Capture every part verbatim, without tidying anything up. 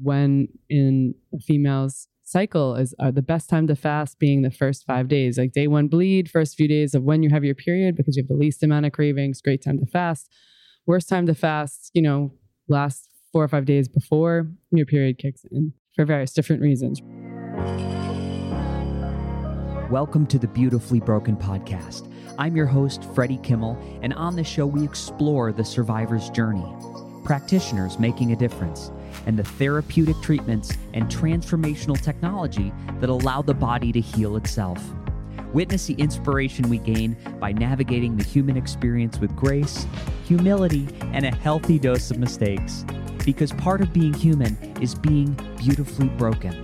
when in a female's cycle is are the best time to fast being the first five days, like day one bleed, first few days of when you have your period, because you have the least amount of cravings, great time to fast. Worst time to fast, you know, last four or five days before your period kicks in for various different reasons. Welcome to the Beautifully Broken podcast. I'm your host, Freddie Kimmel, and on this show we explore the survivor's journey, practitioners making a difference, and the therapeutic treatments and transformational technology that allow the body to heal itself. Witness the inspiration we gain by navigating the human experience with grace, humility, and a healthy dose of mistakes. Because part of being human is being beautifully broken.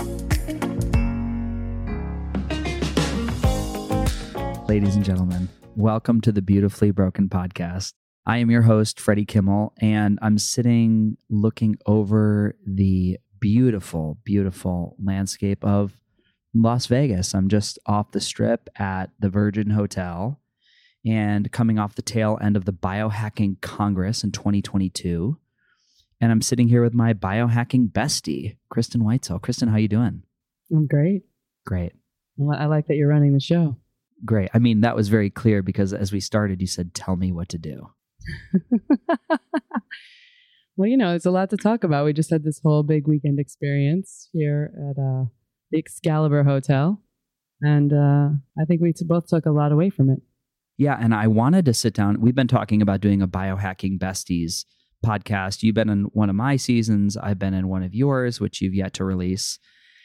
Ladies and gentlemen, welcome to the Beautifully Broken podcast. I am your host, Freddie Kimmel, and I'm sitting looking over the beautiful, beautiful landscape of Las Vegas. I'm just off the strip at the Virgin Hotel and coming off the tail end of the Biohacking Congress in twenty twenty-two. And I'm sitting here with my biohacking bestie, Kristen Whitesell. Kristen, how you doing? I'm great. Great. I like that you're running the show. Great. I mean, that was very clear because as we started, you said, tell me what to do. Well, you know, it's a lot to talk about. We just had this whole big weekend experience here at uh, the Excalibur Hotel. And uh, I think we t- both took a lot away from it. Yeah. And I wanted to sit down. We've been talking about doing a Biohacking Besties podcast. You've been in one of my seasons. I've been in one of yours, which you've yet to release.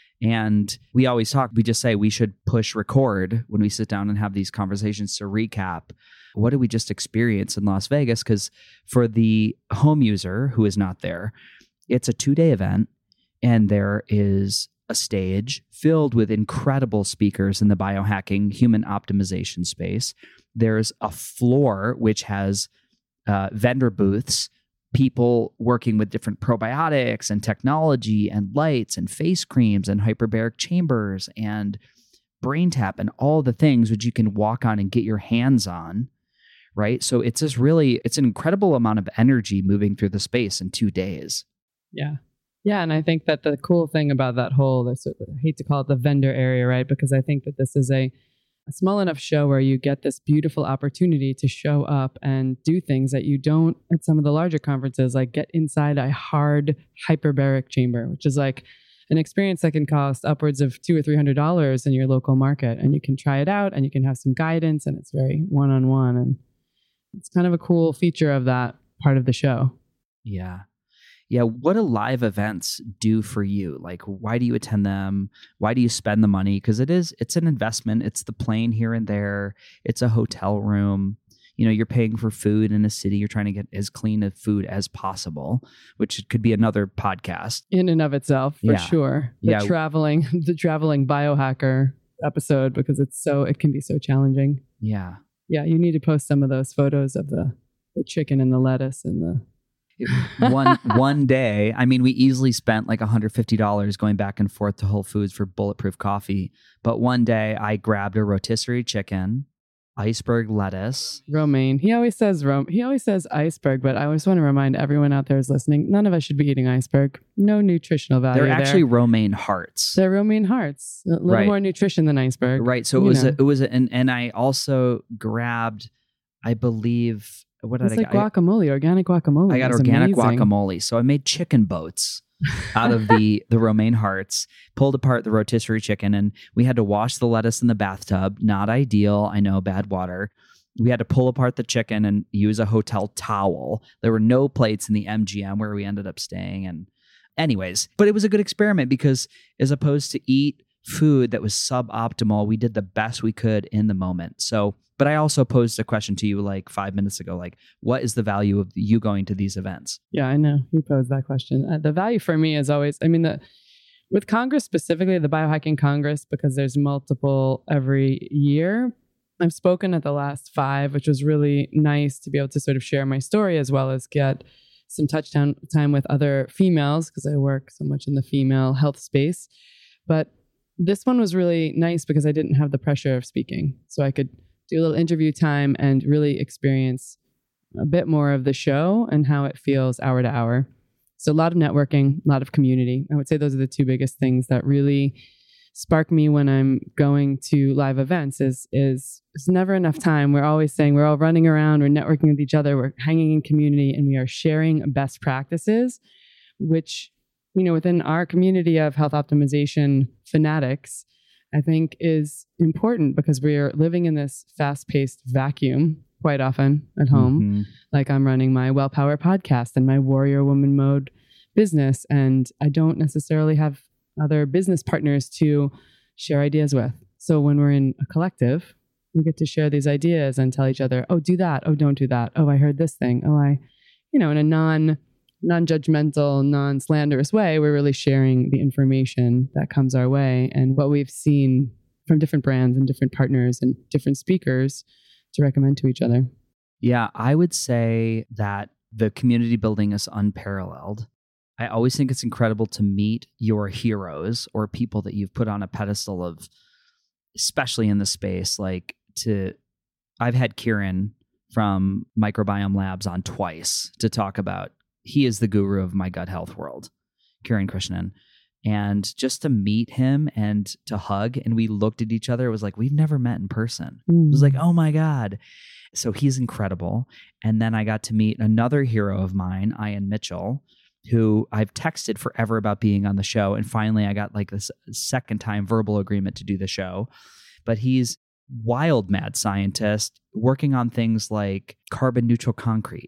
And we always talk, we just say we should push record when we sit down and have these conversations to recap what did we just experience in Las Vegas? Because for the home user who is not there, it's a two-day event and there is a stage filled with incredible speakers in the biohacking human optimization space. There's a floor which has uh, vendor booths, people working with different probiotics and technology and lights and face creams and hyperbaric chambers and brain tap and all the things which you can walk on and get your hands on, right? So it's just really, it's an incredible amount of energy moving through the space in two days. Yeah. Yeah. And I think that the cool thing about that whole, I hate to call it the vendor area, right? Because I think that this is a a small enough show where you get this beautiful opportunity to show up and do things that you don't at some of the larger conferences, like get inside a hard hyperbaric chamber, which is like an experience that can cost upwards of two or three hundred dollars in your local market. And you can try it out and you can have some guidance and it's very one-on-one. And it's kind of a cool feature of that part of the show. Yeah. Yeah, what do live events do for you? Like, why do you attend them? Why do you spend the money? Because it is, it's an investment. It's the plane here and there. It's a hotel room. You know, you're paying for food in a city. You're trying to get as clean of food as possible, which could be another podcast. In and of itself, for yeah. sure. The yeah. traveling, the traveling biohacker episode, because it's so, it can be so challenging. Yeah. Yeah, you need to post some of those photos of the, the chicken and the lettuce and the... one one day, I mean, we easily spent like one hundred fifty dollars going back and forth to Whole Foods for bulletproof coffee. But one day I grabbed a rotisserie chicken, iceberg lettuce. Romaine. He always says rom- He always says iceberg, but I always want to remind everyone out there who's listening, none of us should be eating iceberg. No nutritional value They're actually there. romaine hearts. They're romaine hearts. A little right. more nutrition than iceberg. Right. So it you was, know. a, it was, a, and, and I also grabbed, I believe, What did it's I like get? guacamole, organic guacamole. I got It's organic amazing. guacamole. So I made chicken boats out of the, the romaine hearts, pulled apart the rotisserie chicken, and we had to wash the lettuce in the bathtub. Not ideal. I know, bad water. We had to pull apart the chicken and use a hotel towel. There were no plates in the M G M where we ended up staying. And anyways, but it was a good experiment because as opposed to eat food that was suboptimal, we did the best we could in the moment. So, but I also posed a question to you like five minutes ago, like, what is the value of you going to these events? Yeah, I know. You posed that question. Uh, the value for me is always, I mean, the with Congress specifically, the Biohacking Congress, because there's multiple every year. I've spoken at the last five, which was really nice to be able to sort of share my story as well as get some touchdown time with other females because I work so much in the female health space. But this one was really nice because I didn't have the pressure of speaking. So I could do a little interview time and really experience a bit more of the show and how it feels hour to hour. So a lot of networking, a lot of community. I would say those are the two biggest things that really spark me when I'm going to live events is, is it's never enough time. We're always saying we're all running around, we're networking with each other, we're hanging in community, and we are sharing best practices, which, you know, within our community of health optimization fanatics, I think is important because we are living in this fast-paced vacuum quite often at home. Mm-hmm. Like I'm running my Well Power podcast and my Warrior Woman Mode business, and I don't necessarily have other business partners to share ideas with. So when we're in a collective, we get to share these ideas and tell each other, oh, do that. Oh, don't do that. Oh, I heard this thing. Oh, I, you know, in a non, non-judgmental, non-slanderous way, we're really sharing the information that comes our way and what we've seen from different brands and different partners and different speakers to recommend to each other. Yeah, I would say that the community building is unparalleled. I always think it's incredible to meet your heroes or people that you've put on a pedestal of, especially in the space. Like to, I've had Kieran from Microbiome Labs on twice to talk about, he is the guru of my gut health world, Kieran Krishnan. And just to meet him and to hug, and we looked at each other, it was like, we've never met in person. Mm. It was like, oh my God. So he's incredible. And then I got to meet another hero of mine, Ian Mitchell, who I've texted forever about being on the show. And finally, I got like this second time verbal agreement to do the show. But he's wild mad scientist working on things like carbon neutral concrete.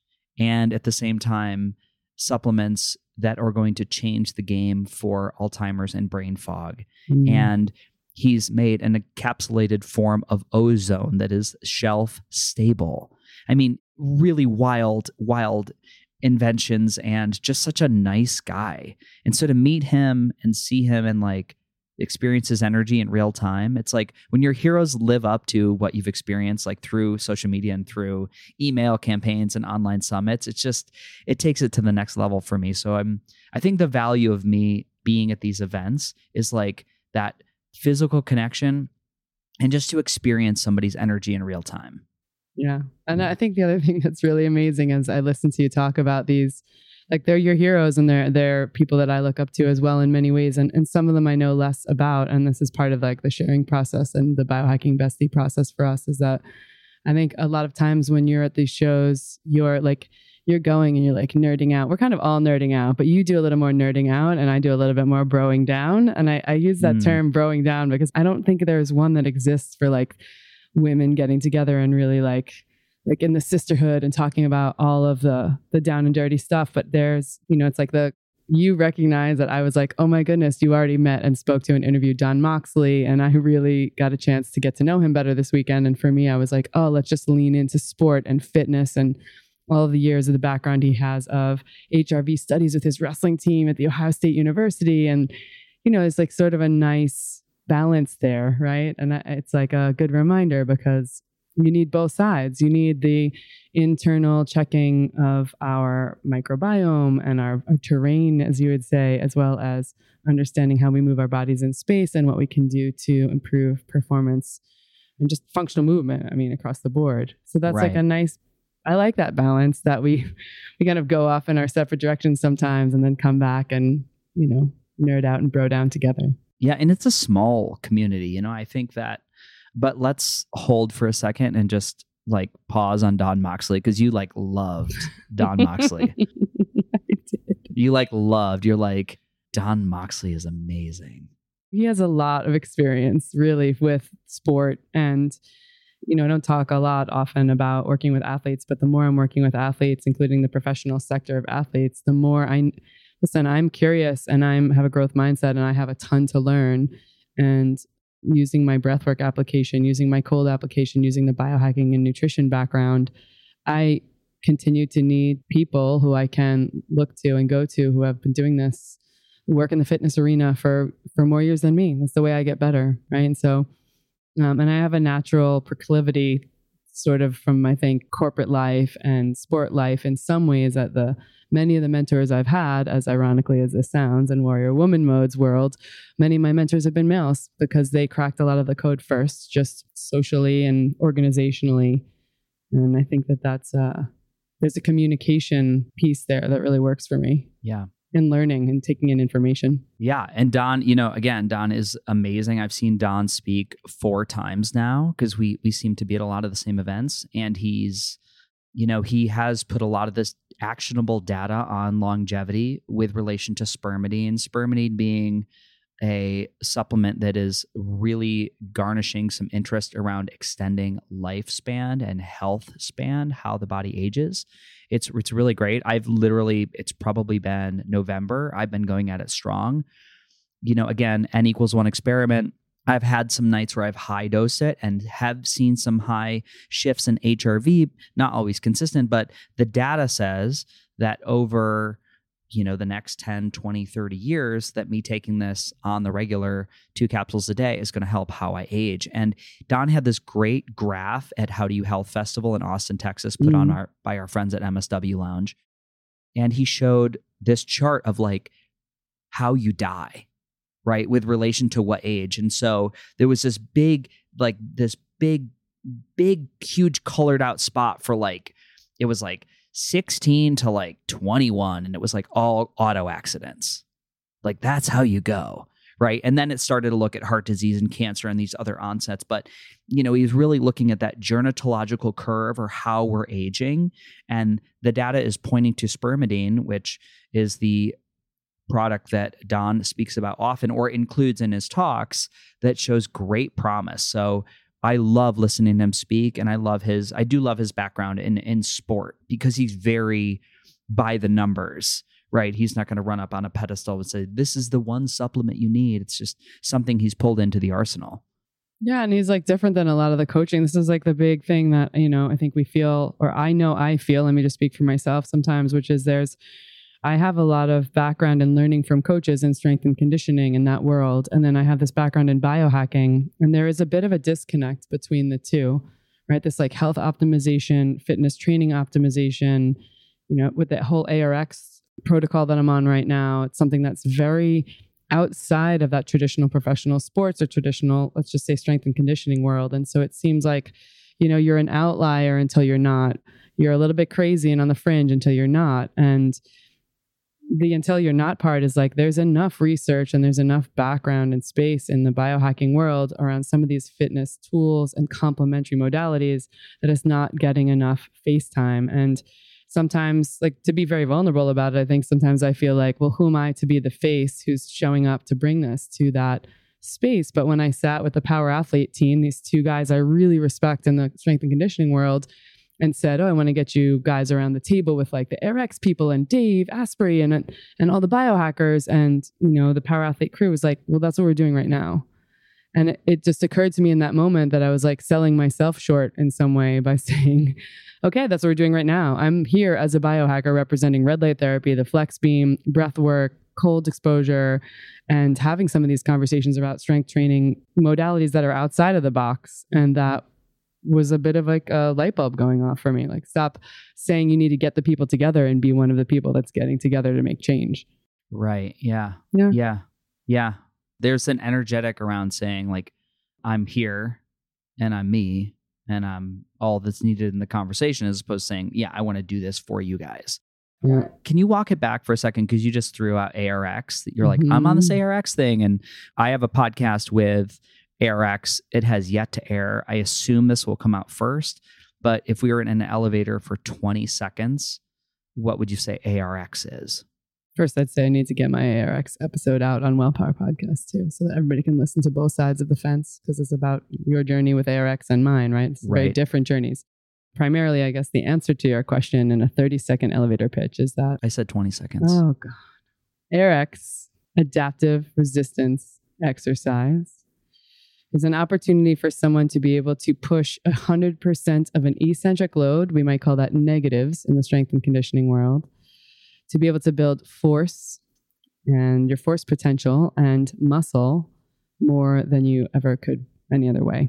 And at the same time, supplements that are going to change the game for Alzheimer's and brain fog. Mm. And he's made an encapsulated form of ozone that is shelf stable. I mean, really wild, wild inventions and just such a nice guy. And so to meet him and see him and like experience his energy in real time, it's like when your heroes live up to what you've experienced, like through social media and through email campaigns and online summits, it's just, it takes it to the next level for me. So I'm, I think the value of me being at these events is like that physical connection and just to experience somebody's energy in real time. Yeah. And I think the other thing that's really amazing is I listen to you talk about these, like they're your heroes and they're they're people that I look up to as well in many ways. And, and some of them I know less about. And this is part of like the sharing process and the biohacking bestie process for us is that I think a lot of times when you're at these shows, you're like, you're going and you're like nerding out. We're kind of all nerding out, but you do a little more nerding out and I do a little bit more broing down. And I, I use that mm. term broing down because I don't think there's one that exists for like women getting together and really like like in the sisterhood and talking about all of the the down and dirty stuff. But there's, you know, it's like the you recognize that I was like, oh my goodness, you already met and spoke to and interviewed Don Moxley. And I really got a chance to get to know him better this weekend. And for me, I was like, oh, let's just lean into sport and fitness and all of the years of the background he has of H R V studies with his wrestling team at the Ohio State University. And, you know, it's like sort of a nice balance there, right? And it's like a good reminder because you need both sides. You need the internal checking of our microbiome and our, our terrain, as you would say, as well as understanding how we move our bodies in space and what we can do to improve performance and just functional movement, I mean, across the board. So that's right. Like a nice, I like that balance that we, we kind of go off in our separate directions sometimes and then come back and, you know, nerd out and bro down together. Yeah, and it's a small community, you know, I think that, but let's hold for a second and just like pause on Don Moxley because you like loved Don Moxley. I did. You like loved, you're like, Don Moxley is amazing. He has a lot of experience really with sport and, you know, I don't talk a lot often about working with athletes, but the more I'm working with athletes, including the professional sector of athletes, the more I Listen, I'm curious and I have a growth mindset and I have a ton to learn. And using my breathwork application, using my cold application, using the biohacking and nutrition background, I continue to need people who I can look to and go to who have been doing this, who work in the fitness arena for, for more years than me. That's the way I get better, right? And so, um, and I have a natural proclivity sort of from, I think, corporate life and sport life in some ways that the many of the mentors I've had, as ironically as this sounds, in Warrior Woman Mode's world, many of my mentors have been males because they cracked a lot of the code first, just socially and organizationally. And I think that that's uh, there's a communication piece there that really works for me. Yeah. And learning and taking in information. Yeah. And Don, you know, again, Don is amazing. I've seen Don speak four times now because we we seem to be at a lot of the same events. And he's, you know, he has put a lot of this actionable data on longevity with relation to spermidine. Spermidine being a supplement that is really garnishing some interest around extending lifespan and health span, how the body ages. It's it's really great. I've literally, it's probably been November. I've been going at it strong. You know, again, N equals one experiment. I've had some nights where I've high dosed it and have seen some high shifts in H R V, not always consistent, but the data says that over, you know, the next ten, twenty, thirty years that me taking this on the regular two capsules a day is going to help how I age. And Don had this great graph at How Do You Health Festival in Austin, Texas, put mm. on our by our friends at M S W Lounge. And he showed this chart of like how you die, right? With relation to what age. And so there was this big, like this big, big, huge colored out spot for like, it was like sixteen to like twenty-one, and it was like all auto accidents. Like that's how you go, right? And then it started to look at heart disease and cancer and these other onsets. But, you know, he's really looking at that gerontological curve or how we're aging. And the data is pointing to spermidine, which is the product that Don speaks about often or includes in his talks that shows great promise. So I love listening to him speak, and I love his, I do love his background in, in sport because he's very by the numbers, right? He's not going to run up on a pedestal and say, this is the one supplement you need. It's just something he's pulled into the arsenal. Yeah. And he's like different than a lot of the coaching. This is like the big thing that, you know, I think we feel, or I know I feel, let me just speak for myself sometimes, which is there's, I have a lot of background in learning from coaches in strength and conditioning in that world. And then I have this background in biohacking. And there is a bit of a disconnect between the two, right? This like health optimization, fitness training optimization, you know, with that whole A R X protocol that I'm on right now. It's something that's very outside of that traditional professional sports or traditional, let's just say strength and conditioning world. And so it seems like, you know, you're an outlier until you're not. You're a little bit crazy and on the fringe until you're not. And the until you're not part is like, there's enough research and there's enough background and space in the biohacking world around some of these fitness tools and complementary modalities that is not getting enough face time. And sometimes, like, to be very vulnerable about it, I think sometimes I feel like, well, who am I to be the face who's showing up to bring this to that space? But when I sat with the Power Athlete team, these two guys I really respect in the strength and conditioning world, and said, oh, I want to get you guys around the table with like the A R X people and Dave Asprey and and all the biohackers. And, you know, the Power Athlete crew was like, well, that's what we're doing right now. And it, it just occurred to me in that moment that I was like selling myself short in some way by saying, okay, that's what we're doing right now. I'm here as a biohacker representing red light therapy, the flex beam, breath work, cold exposure, and having some of these conversations about strength training modalities that are outside of the box. And that was a bit of like a light bulb going off for me. Like, stop saying you need to get the people together and be one of the people that's getting together to make change. Right. Yeah. Yeah. Yeah. Yeah. There's an energetic around saying like, I'm here and I'm me and I'm all that's needed in the conversation, as opposed to saying, yeah, I want to do this for you guys. Yeah. Can you walk it back for a second? Because you just threw out A R X. You're like, mm-hmm. I'm on this A R X thing. And I have a podcast with A R X. It has yet to air. I assume this will come out first. But if we were in an elevator for twenty seconds, what would you say A R X is? First, I'd say I need to get my A R X episode out on Wellpower Podcast too, so that everybody can listen to both sides of the fence, because it's about your journey with A R X and mine, right? It's right. Very different journeys. Primarily, I guess the answer to your question in a thirty second elevator pitch is that... I said twenty seconds. Oh, God. A R X, adaptive resistance exercise, is an opportunity for someone to be able to push one hundred percent of an eccentric load. We might call that negatives in the strength and conditioning world, to be able to build force and your force potential and muscle more than you ever could any other way.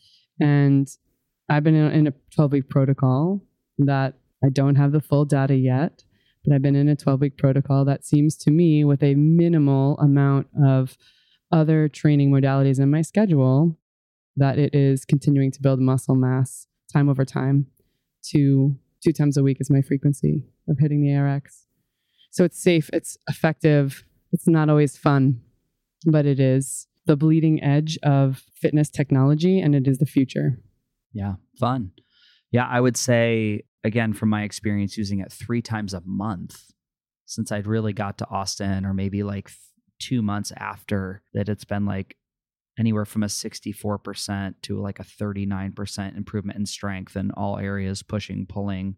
And I've been in a twelve-week protocol that I don't have the full data yet, but I've been in a twelve-week protocol that seems to me, with a minimal amount of other training modalities in my schedule, that it is continuing to build muscle mass time over time to two times a week is my frequency of hitting the A R X. So it's safe, it's effective. It's not always fun, but it is the bleeding edge of fitness technology, and it is the future. Yeah, fun. Yeah, I would say, again, from my experience using it three times a month since I'd really got to Austin, or maybe like two months after that, it's been like anywhere from a sixty-four percent to like a thirty-nine percent improvement in strength in all areas, pushing, pulling,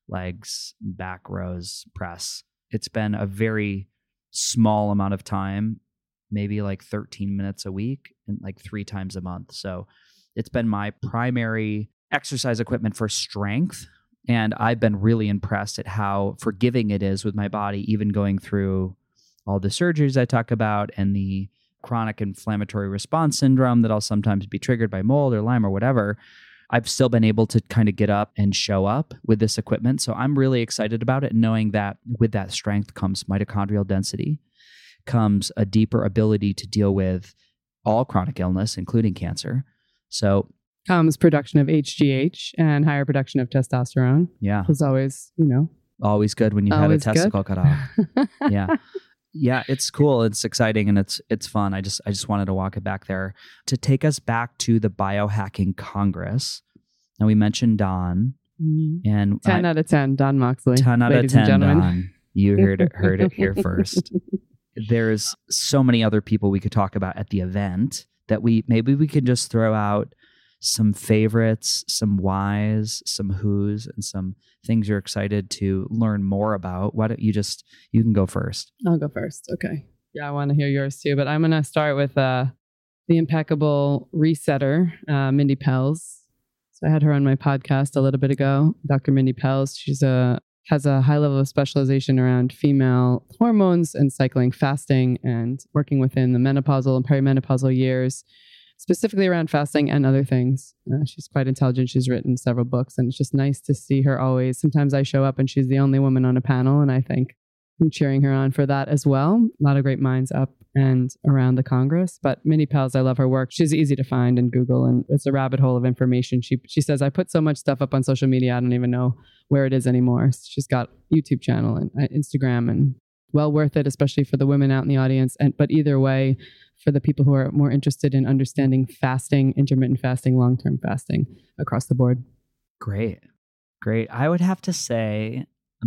legs, back rows, press. It's been a very small amount of time, maybe like thirteen minutes a week and like three times a month. So it's been my primary exercise equipment for strength. And I've been really impressed at how forgiving it is with my body, even going through all the surgeries I talk about and the chronic inflammatory response syndrome that'll sometimes be triggered by mold or Lyme or whatever. I've still been able to kind of get up and show up with this equipment. So I'm really excited about it, knowing that with that strength comes mitochondrial density, comes a deeper ability to deal with all chronic illness, including cancer. So comes production of H G H and higher production of testosterone. Yeah. It's always, you know. Always good when you've had a testicle cut off. Yeah. Yeah, it's cool. It's exciting and it's it's fun. I just I just wanted to walk it back there to take us back to the Biohacking Congress. Now we mentioned Don, mm-hmm. and ten I, out of ten, Don Moxley. Ten out of ten, Don. You heard it heard it here first. There's so many other people we could talk about at the event that we maybe we could just throw out some favorites, some whys, some whos, and some things you're excited to learn more about. Why don't you just, you can go first. I'll go first. Okay. Yeah, I want to hear yours too, but I'm going to start with uh, the impeccable resetter, uh, Mindy Pelz. So I had her on my podcast a little bit ago, Doctor Mindy Pelz. She's a, has a high level of specialization around female hormones and cycling fasting and working within the menopausal and perimenopausal years, specifically around fasting and other things. Uh, she's quite intelligent. She's written several books, and it's just nice to see her always. Sometimes I show up and she's the only woman on a panel, and I think I'm cheering her on for that as well. A lot of great minds up and around the Congress. But Mindy Pelz, I love her work. She's easy to find in Google, and it's a rabbit hole of information. She she says, I put so much stuff up on social media, I don't even know where it is anymore. She's got a YouTube channel and uh, Instagram, and well worth it, especially for the women out in the audience. And but either way, for the people who are more interested in understanding fasting, intermittent fasting, long-term fasting across the board. Great. Great. I would have to say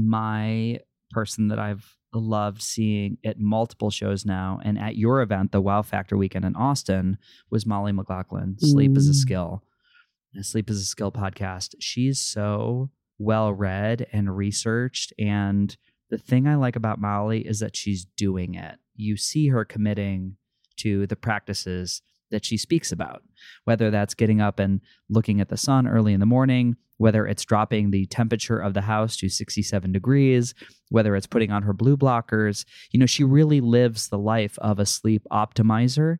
my person that I've loved seeing at multiple shows now and at your event, the Wow Factor weekend in Austin, was Molly McLaughlin, Sleep mm. is a Skill. The Sleep is a Skill podcast. She's so well-read and researched. And the thing I like about Molly is that she's doing it. You see her committing to the practices that she speaks about, whether that's getting up and looking at the sun early in the morning, whether it's dropping the temperature of the house to sixty-seven degrees, whether it's putting on her blue blockers. You know, she really lives the life of a sleep optimizer.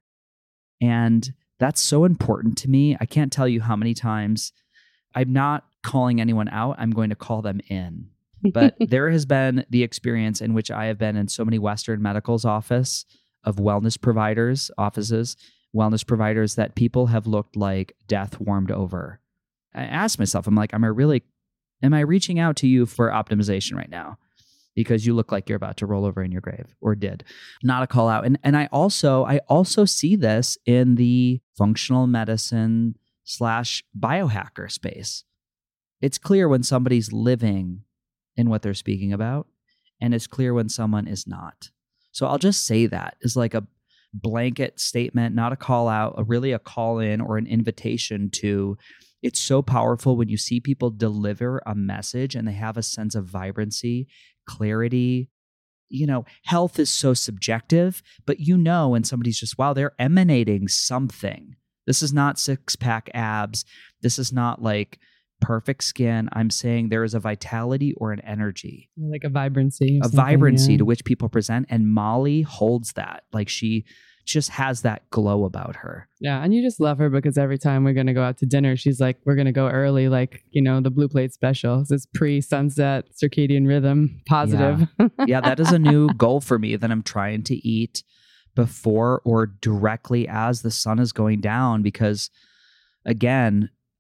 And that's so important to me. I can't tell you how many times I'm not calling anyone out. I'm going to call them in. But there has been the experience in which I have been in so many Western medical's office of wellness providers, offices, wellness providers, that people have looked like death warmed over. I asked myself, I'm like, am I really, am I reaching out to you for optimization right now? Because you look like you're about to roll over in your grave, or did. Not a call out. And and I also, I also see this in the functional medicine slash biohacker space. It's clear when somebody's living in what they're speaking about, and it's clear when someone is not. So I'll just say that as like a blanket statement, not a call out, a really a call in or an invitation to. It's so powerful when you see people deliver a message and they have a sense of vibrancy, clarity. You know, health is so subjective, but you know when somebody's just, wow, they're emanating something. This is not six-pack abs. This is not like perfect skin. I'm saying there is a vitality or an energy. Like a vibrancy. A vibrancy yeah. to which people present. And Molly holds that. Like she just has that glow about her. Yeah. And you just love her because every time we're going to go out to dinner, she's like, we're going to go early. Like, you know, the Blue Plate special. It's pre-sunset circadian rhythm positive. Yeah. yeah. That is a new goal for me, that I'm trying to eat before or directly as the sun is going down. Because again,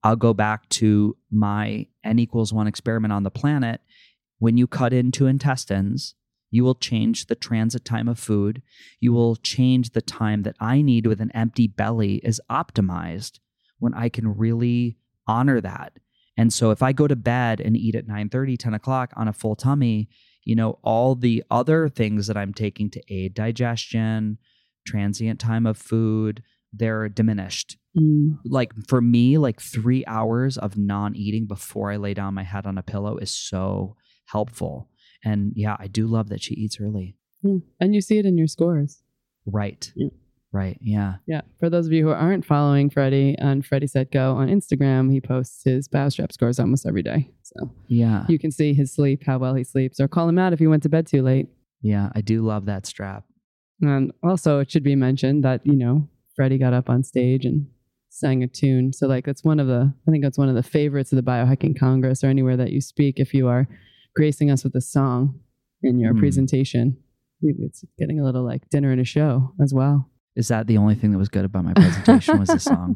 I'll go back to my N equals one experiment on the planet. When you cut into intestines, you will change the transit time of food. You will change the time that I need with an empty belly is optimized when I can really honor that. And so if I go to bed and eat at nine thirty, ten o'clock on a full tummy, you know, all the other things that I'm taking to aid digestion, transient time of food, they're diminished. Mm. Like for me, like three hours of non-eating before I lay down my head on a pillow is so helpful. And yeah, I do love that she eats early. Yeah. And you see it in your scores. Right. Yeah. Right. Yeah. Yeah. For those of you who aren't following Freddie on Freddie Set Go on Instagram, he posts his BioStrap scores almost every day. So yeah, you can see his sleep, how well he sleeps, or call him out if he went to bed too late. Yeah. I do love that strap. And also it should be mentioned that, you know, Freddie got up on stage and sang a tune. So like that's one of the, I think that's one of the favorites of the Biohacking Congress or anywhere that you speak. If you are gracing us with a song in your mm. presentation, it's getting a little like dinner and a show as well. Is that the only thing that was good about my presentation was the song?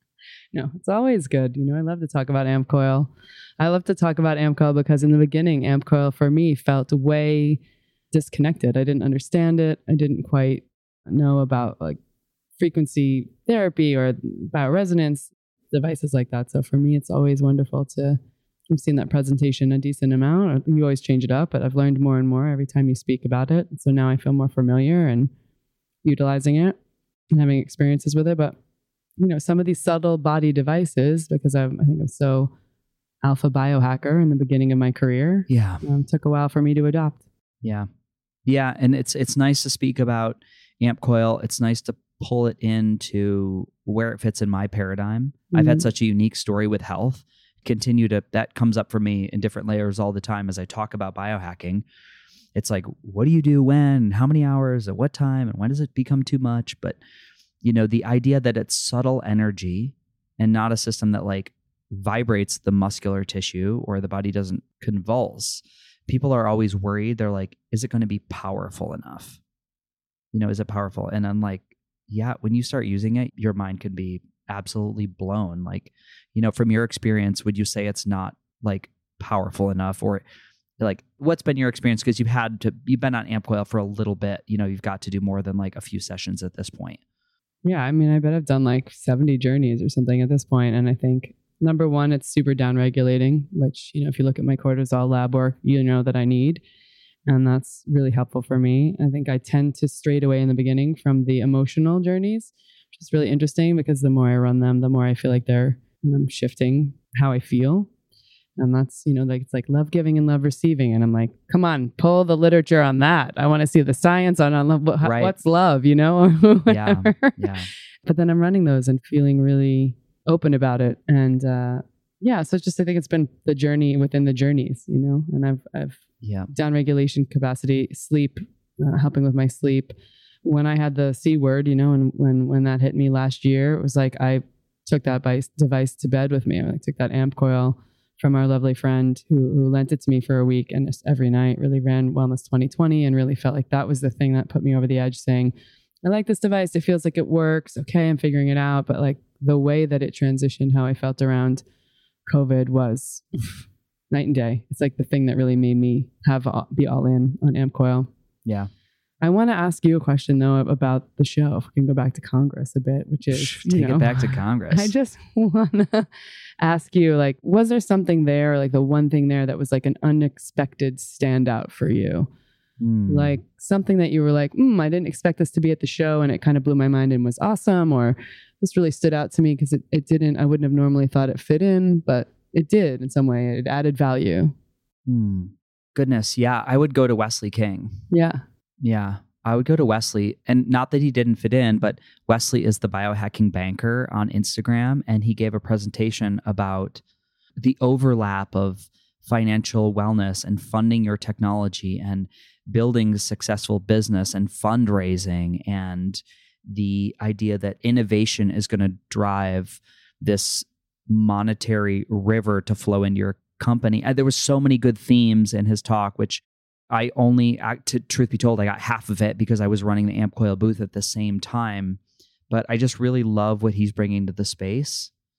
No, it's always good. You know, I love to talk about AmpCoil. I love to talk about AmpCoil because in the beginning, AmpCoil for me felt way disconnected. I didn't understand it. I didn't quite know about like frequency therapy or bioresonance devices like that. So for me, it's always wonderful to I've seen that presentation a decent amount. You always change it up, but I've learned more and more every time you speak about it. So now I feel more familiar and utilizing it and having experiences with it. But, you know, some of these subtle body devices, because I'm, I think I'm so alpha biohacker in the beginning of my career, yeah, um, took a while for me to adopt. Yeah. Yeah. And it's, it's nice to speak about AmpCoil. It's nice to pull it into where it fits in my paradigm. Mm-hmm. I've had such a unique story with health. Continue to, that comes up for me in different layers all the time as I talk about biohacking. It's like, what do you do when, how many hours, at what time, and when does it become too much? But, you know, the idea that it's subtle energy and not a system that like vibrates the muscular tissue or the body doesn't convulse. People are always worried. They're like, is it going to be powerful enough? You know, is it powerful? And I'm like, yeah, when you start using it, your mind can be absolutely blown. Like, you know, from your experience, would you say it's not like powerful enough, or like what's been your experience? Because you've had to, you've been on AmpCoil for a little bit, you know, you've got to do more than like a few sessions at this point. Yeah. I mean, I bet I've done like seventy journeys or something at this point. And I think number one, it's super down regulating, which, you know, if you look at my cortisol lab work, you know that I need. And that's really helpful for me. I think I tend to strayed away in the beginning from the emotional journeys, which is really interesting because the more I run them, the more I feel like they're I'm shifting how I feel. And that's, you know, like it's like love giving and love receiving. And I'm like, come on, pull the literature on that. I want to see the science on, on love. What, right. What's love, you know? yeah, yeah. But then I'm running those and feeling really open about it. And uh, yeah, so it's just, I think it's been the journey within the journeys, you know, and I've, I've yeah. down regulation capacity, sleep, uh, helping with my sleep. When I had the C word, you know, and when, when that hit me last year, it was like, I took that device to bed with me. I took that AmpCoil from our lovely friend who, who lent it to me for a week, and just every night really ran Wellness twenty twenty and really felt like that was the thing that put me over the edge, saying, I like this device. It feels like it works. Okay, I'm figuring it out. But like the way that it transitioned, how I felt around COVID was night and day. It's like the thing that really made me have all, be all in on AmpCoil. Yeah. I want to ask you a question, though, about the show. If we can go back to Congress a bit, which is... Take you know, it back to Congress. I just want to ask you, like, was there something there, like the one thing there that was like an unexpected standout for you? Mm. Like something that you were like, mm, I didn't expect this to be at the show and it kind of blew my mind and was awesome, or this really stood out to me because it, it didn't, I wouldn't have normally thought it fit in, but it did in some way. It added value. Mm. Goodness. Yeah. I would go to Wesley King. Yeah. Yeah, I would go to Wesley, and not that he didn't fit in, but Wesley is the biohacking banker on Instagram, and he gave a presentation about the overlap of financial wellness and funding your technology and building a successful business and fundraising, and the idea that innovation is going to drive this monetary river to flow into your company. There was so many good themes in his talk, which I only, to truth be told, I got half of it because I was running the AmpCoil booth at the same time. But I just really love what he's bringing to the space.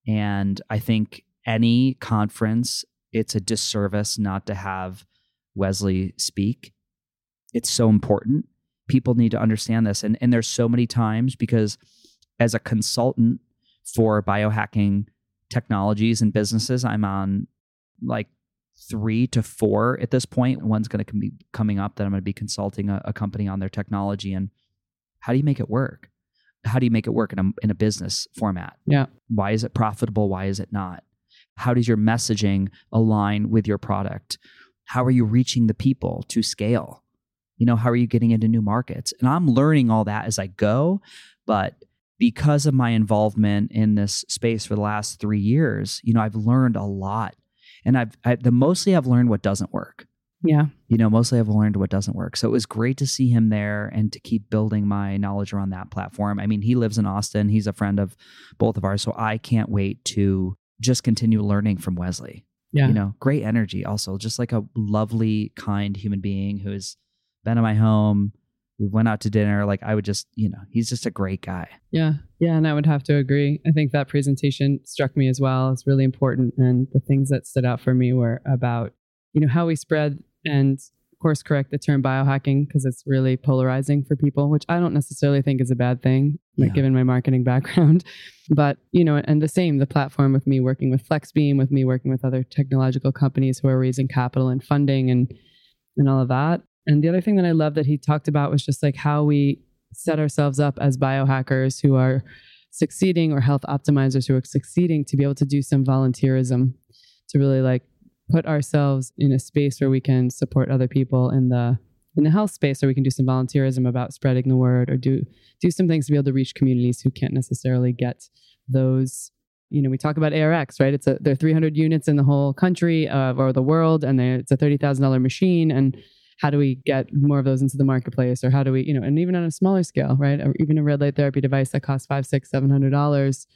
And I think any conference, it's a disservice not to have Wesley speak. It's so important. People need to understand this. And, and there's so many times, because as a consultant for biohacking technologies and businesses, I'm on like three to four at this point. One's going to be coming up that I'm going to be consulting a, a company on their technology. And how do you make it work? How do you make it work in a, in a business format? Yeah. Why is it profitable? Why is it not? How does your messaging align with your product? How are you reaching the people to scale? You know, how are you getting into new markets? And I'm learning all that as I go. But because of my involvement in this space for the last three years, you know, I've learned a lot. And I've I, the mostly I've learned what doesn't work. Yeah. You know, mostly I've learned what doesn't work. So it was great to see him there and to keep building my knowledge around that platform. I mean, he lives in Austin. He's a friend of both of ours. So I can't wait to just continue learning from Wesley. Yeah. You know, great energy also. Just like a lovely, kind human being who's been in my home. We went out to dinner. Like I would just, you know, he's just a great guy. Yeah. Yeah. And I would have to agree. I think that presentation struck me as well. It's really important. And the things that stood out for me were about, you know, how we spread and course correct the term biohacking, because it's really polarizing for people, which I don't necessarily think is a bad thing, like Yeah. given my marketing background. But, you know, and the same, the platform with me working with FlexBeam, with me working with other technological companies who are raising capital and funding and, and all of that. And the other thing that I love that he talked about was just like how we set ourselves up as biohackers who are succeeding, or health optimizers who are succeeding, to be able to do some volunteerism, to really like put ourselves in a space where we can support other people in the in the health space, or we can do some volunteerism about spreading the word, or do do some things to be able to reach communities who can't necessarily get those. You know, we talk about A R X, right? It's a there are three hundred units in the whole country uh, or the world, and it's a thirty thousand dollars machine. And how do we get more of those into the marketplace? Or how do we, you know, and even on a smaller scale, right? Or even a red light therapy device that costs five, six, seven hundred dollars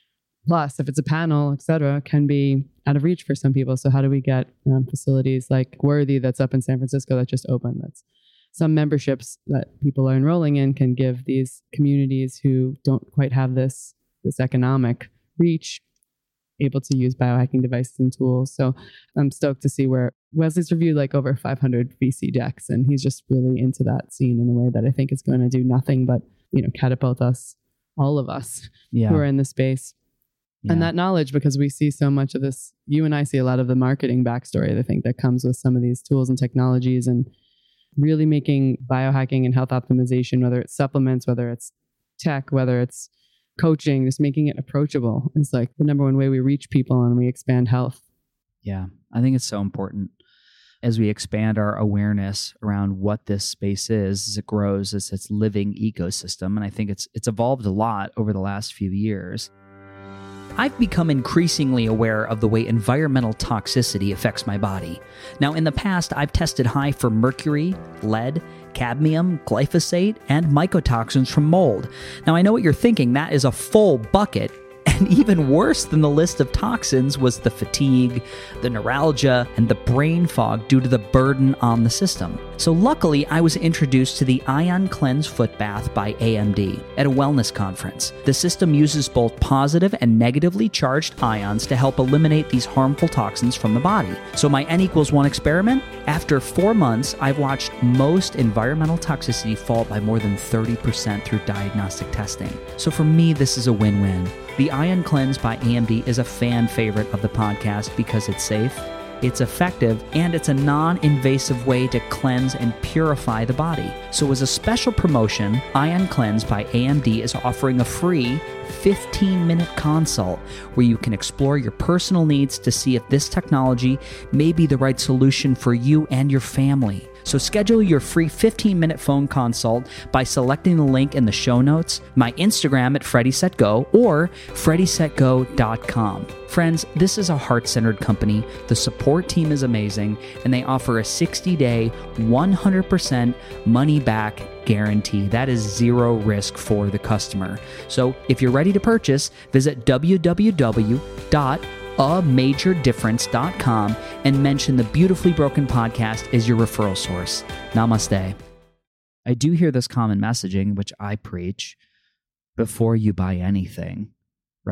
plus, if it's a panel, et cetera, can be out of reach for some people. So how do we get um, facilities like Worthy that's up in San Francisco that just opened? That's some memberships that people are enrolling in can give these communities who don't quite have this this economic reach, able to use biohacking devices and tools. So I'm stoked to see where Wesley's reviewed like over five hundred V C decks, and he's just really into that scene in a way that I think is going to do nothing but, you know, catapult us, all of us Yeah. who are in the space. Yeah. And that knowledge, because we see so much of this, you and I see a lot of the marketing backstory, I think, that comes with some of these tools and technologies, and really making biohacking and health optimization, whether it's supplements, whether it's tech, whether it's coaching, just making it approachable is like the number one way we reach people and we expand health. Yeah, I think it's so important as we expand our awareness around what this space is, as it grows, as its living ecosystem. And I think it's it's evolved a lot over the last few years. I've become increasingly aware of the way environmental toxicity affects my body. Now, in the past, I've tested high for mercury, lead, cadmium, glyphosate, and mycotoxins from mold. Now, I know what you're thinking. That is a full bucket. And even worse than the list of toxins was the fatigue, the neuralgia, and the brain fog due to the burden on the system. So luckily, I was introduced to the Ion Cleanse Foot Bath by A M D at a wellness conference. The system uses both positive and negatively charged ions to help eliminate these harmful toxins from the body. So my N equals one experiment, after four months, I've watched most environmental toxicity fall by more than thirty percent through diagnostic testing. So for me, this is a win-win. The Ion Cleanse by A M D is a fan favorite of the podcast because it's safe, it's effective, and it's a non-invasive way to cleanse and purify the body. So as a special promotion, Ion Cleanse by A M D is offering a free fifteen-minute consult where you can explore your personal needs to see if this technology may be the right solution for you and your family. So schedule your free fifteen-minute phone consult by selecting the link in the show notes, my Instagram at Freddy Set Go, or Freddy Set Go dot com. Friends, this is a heart-centered company. The support team is amazing, and they offer a sixty-day, one hundred percent money-back guarantee. That is zero risk for the customer. So if you're ready to purchase, visit w w w dot a major difference dot com and mention the Beautifully Broken podcast as your referral source. Namaste. I do hear this common messaging, which I preach: before you buy anything, right?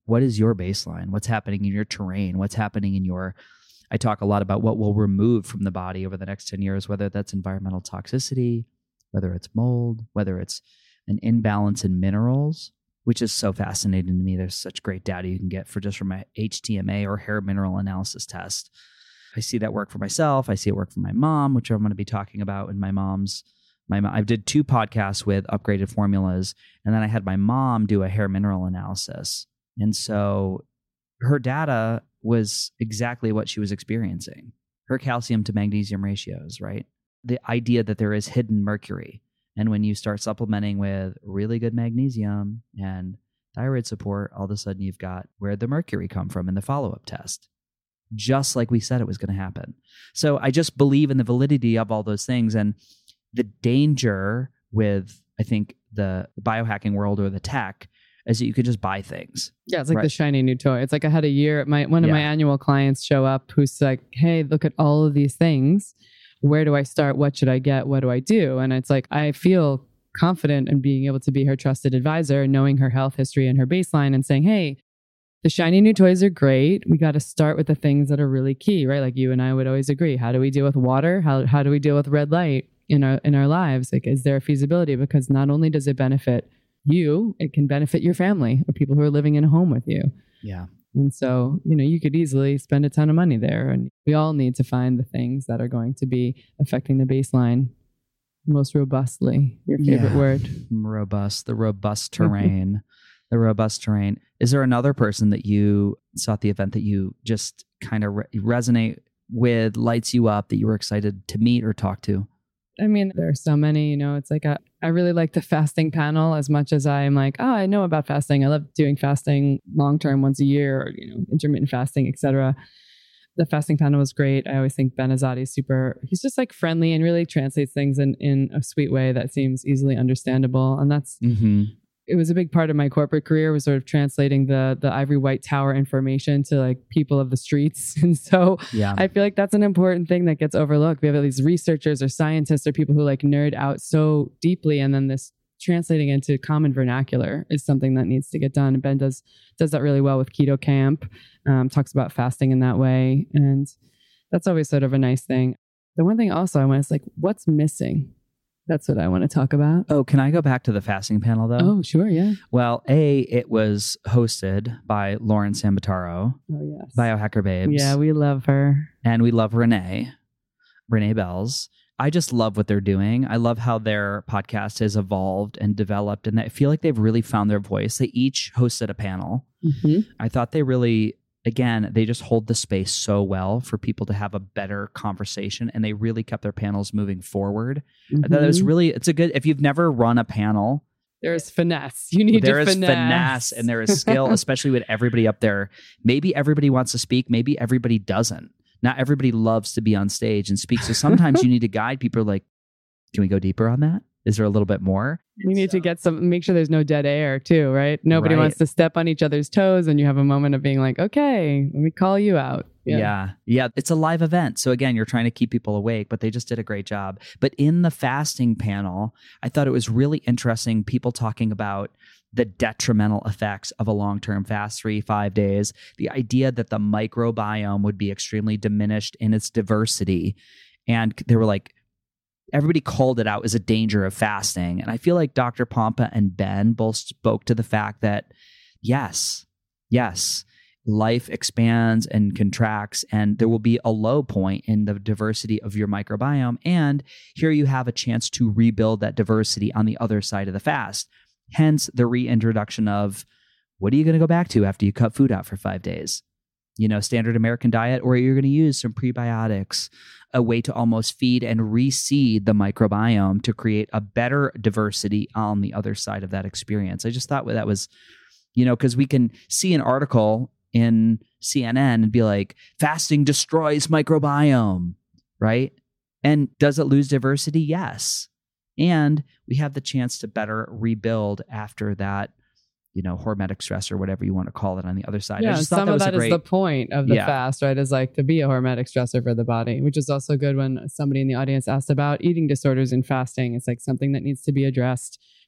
what is your baseline? What's happening in your terrain? What's happening in your, I talk a lot about what we'll remove from the body over the next ten years, whether that's environmental toxicity, whether it's mold, whether it's an imbalance in minerals, which is so fascinating to me. There's such great data you can get for just from a H T M A or hair mineral analysis test. I see that work for myself. I see it work for my mom, which I'm going to be talking about in my mom's. My mom, I did two podcasts with upgraded formulas, and then I had my mom do a hair mineral analysis. And so her data was exactly what she was experiencing. Her calcium to magnesium ratios, right? The idea that there is hidden mercury. And when you start supplementing with really good magnesium and thyroid support, all of a sudden you've got where'd the mercury come from in the follow-up test. Just like we said it was going to happen. So I just believe in the validity of all those things. And the danger with, I think, the biohacking world or the tech is that you could just buy things. Yeah, it's like right? the shiny new toy. It's like I had a year, my one of Yeah. my annual clients show up who's like, hey, look at all of these things. Where do I start? What should I get? What do I do? And it's like, I feel confident in being able to be her trusted advisor, knowing her health history and her baseline and saying, hey, the shiny new toys are great. We got to start with the things that are really key, right? Like you and I would always agree. How do we deal with water? How how do we deal with red light in our in our lives? Like, is there a feasibility? Because not only does it benefit you, it can benefit your family or people who are living in a home with you. Yeah. And so, you know, you could easily spend a ton of money there. And we all need to find the things that are going to be affecting the baseline most robustly. Your favorite Yeah. word. Robust, the robust terrain. The robust terrain. Is there another person that you saw at the event that you just kind of re- resonate with, lights you up, that you were excited to meet or talk to? I mean, there are so many, you know, it's like, a, I really like the fasting panel as much as I'm like, oh, I know about fasting. I love doing fasting long-term once a year, or, you know, intermittent fasting, et cetera. The fasting panel was great. I always think Ben Azadi is super, he's just like friendly and really translates things in, in a sweet way that seems easily understandable. And that's, Mm-hmm. it was a big part of my corporate career, was sort of translating the the ivory white tower information to like people of the streets. And so Yeah. I feel like that's an important thing that gets overlooked. We have all these researchers or scientists or people who like nerd out so deeply, and then this translating into common vernacular is something that needs to get done. And Ben does does that really well with Keto Camp, um, talks about fasting in that way. And that's always sort of a nice thing. The one thing also I want is like, what's missing? That's what I want to talk about. Oh, can I go back to the fasting panel though? Oh, sure. Yeah. Well, A, it was hosted by Lauren Sambataro, Oh, yes. Biohacker Babes. Yeah, we love her. And we love Renee, Renee Bells. I just love what they're doing. I love how their podcast has evolved and developed, and I feel like they've really found their voice. They each hosted a panel. Mm-hmm. I thought they really, again, they just hold the space so well for people to have a better conversation, and they really kept their panels moving forward. Mm-hmm. I thought it was really, it's a good, if you've never run a panel, There's finesse. You need there to is finesse. finesse and there is skill, especially with everybody up there. Maybe everybody wants to speak, maybe everybody doesn't. Not everybody loves to be on stage and speak. So sometimes you need to guide people like, can we go deeper on that? Is there a little bit more? You need to get some, make sure there's no dead air too, right? Nobody Right. wants to step on each other's toes, and you have a moment of being like, okay, let me call you out. Yeah. yeah. It's a live event. So again, you're trying to keep people awake, but they just did a great job. But in the fasting panel, I thought it was really interesting. People talking about the detrimental effects of a long-term fast, three, five days, the idea that the microbiome would be extremely diminished in its diversity. And they were like, everybody called it out as a danger of fasting. And I feel like Doctor Pompa and Ben both spoke to the fact that, yes, yes, life expands and contracts, and there will be a low point in the diversity of your microbiome. And here you have a chance to rebuild that diversity on the other side of the fast. Hence the reintroduction of, what are you going to go back to after you cut food out for five days? You know, standard American diet, or you're going to use some prebiotics, a way to almost feed and reseed the microbiome to create a better diversity on the other side of that experience. I just thought that was, you know, because we can see an article in C N N and be like, fasting destroys microbiome, right? And does it lose diversity? Yes. And we have the chance to better rebuild after that, you know, hormetic stress or whatever you want to call it on the other side. I Yeah, just thought some that of was that a great, is the point of the Yeah. fast, right? Is like to be a hormetic stressor for the body, which is also good when somebody in the audience asked about eating disorders and fasting. It's like something that needs to be addressed.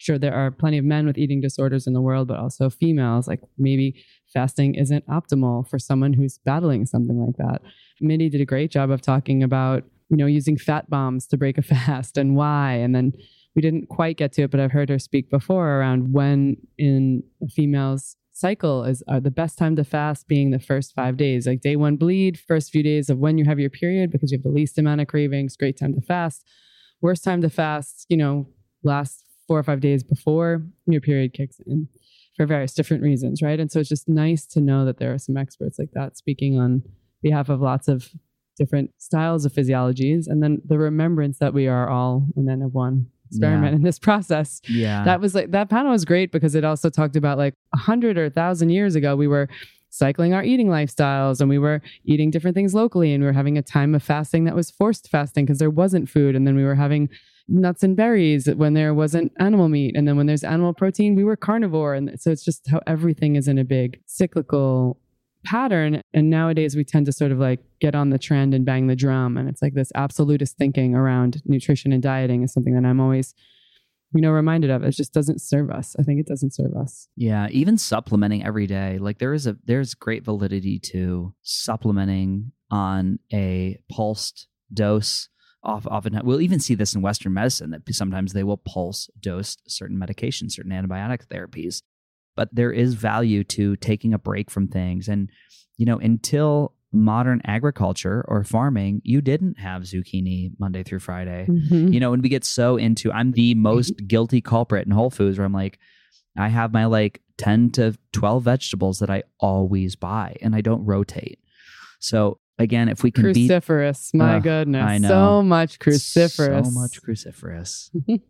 sure, there are plenty of men with eating disorders in the world, but also females. Like maybe fasting isn't optimal for someone who's battling something like that. Mindy did a great job of talking about, you know, using fat bombs to break a fast and why. And then we didn't quite get to it, but I've heard her speak before around when in a female's cycle is uh, the best time to fast being the first five days, like day one bleed, first few days of when you have your period, because you have the least amount of cravings, great time to fast. Worst time to fast, you know, last four or five days before your period kicks in for various different reasons, right? And so it's just nice to know that there are some experts like that speaking on behalf of lots of different styles of physiologies, and then the remembrance that we are all an N of one experiment yeah. in this process. Yeah. That was like, that panel was great because it also talked about like a hundred or a thousand years ago, we were cycling our eating lifestyles and we were eating different things locally, and we were having a time of fasting that was forced fasting because there wasn't food. And then we were having nuts and berries when there wasn't animal meat. And then when there's animal protein, we were carnivore. And so it's just how everything is in a big cyclical pattern. And nowadays we tend to sort of like get on the trend and bang the drum. And it's like this absolutist thinking around nutrition and dieting is something that I'm always, you know, reminded of. It just doesn't serve us. I think it doesn't serve us. Yeah. Even supplementing every day. Like there is a, there's great validity to supplementing on a pulsed dose. Often we'll even see this in Western medicine that sometimes they will pulse dose certain medications, certain antibiotic therapies. But there is value to taking a break from things. And, you know, until modern agriculture or farming, you didn't have zucchini Monday through Friday. Mm-hmm. You know, when we get so into, I'm the most guilty culprit in Whole Foods where I'm like, I have my like ten to twelve vegetables that I always buy and I don't rotate. So again, if we can be cruciferous, beat, my uh, goodness, I know. So much cruciferous, so much cruciferous,